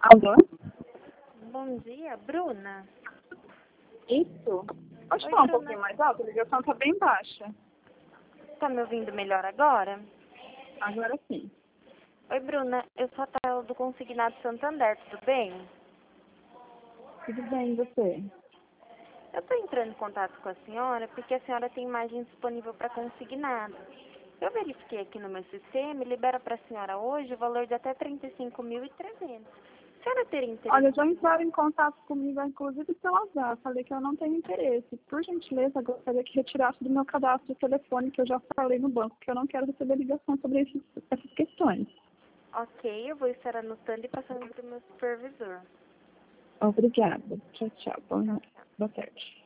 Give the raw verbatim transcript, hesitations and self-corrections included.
Alô? Bom dia, Bruna. Isso. Pode Oi, falar um Bruna. pouquinho mais alto? A ligação está bem baixa. Tá me ouvindo melhor agora? Agora sim. Oi, Bruna. Eu sou a Thaela do Consignado Santander, tudo bem? Tudo bem, e você? Eu tô entrando em contato com a senhora porque a senhora tem imagem disponível para consignado. Eu verifiquei aqui no meu sistema e libera para a senhora hoje o valor de até trinta e cinco mil e trezentos. A senhora teria interesse? Olha, já entraram em contato comigo, inclusive pelo WhatsApp. Falei que eu não tenho interesse. Por gentileza, eu gostaria que retirasse do meu cadastro telefone, que eu já falei no banco, que eu não quero receber ligação sobre esses, essas questões. Ok, eu vou estar anotando e passando para o meu supervisor. Obrigada. Tchau, tchau. Boa Tchau, noite. tchau. Boa tarde.